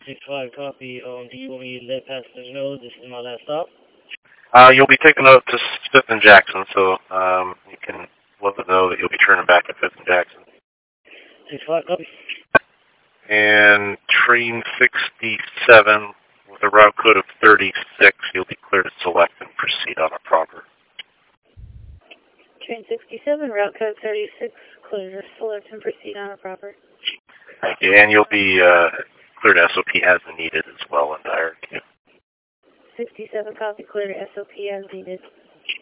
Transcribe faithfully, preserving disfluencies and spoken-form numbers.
six five, copy. Um, do you want me to let passengers know this is my last stop? Uh, you'll be taken out to Fifth and Jackson, so um, you can let them know that you'll be turning back at Fifth and Jackson. six five, copy. And train sixty-seven with a route code of thirty-six, you'll be cleared to select and proceed on a proper. Train sixty-seven, route code thirty-six, clear to select and proceed on a proper. Thank you. And you'll be uh, cleared to S O P as needed as well in Dyer. sixty-seven, copy, clear to S O P as needed.